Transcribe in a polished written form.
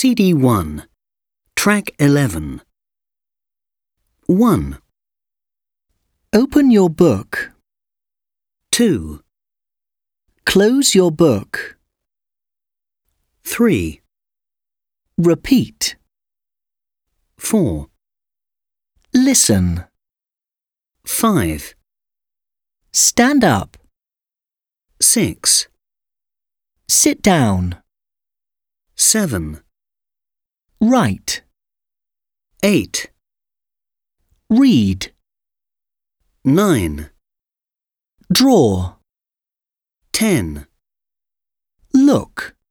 CD1, Track 11. 1, Open your book. 2, Close your book. 3, Repeat. 4, Listen. 5, Stand up. 6, Sit down. 7, Write. 8, Read. 9, Draw. 10. Look.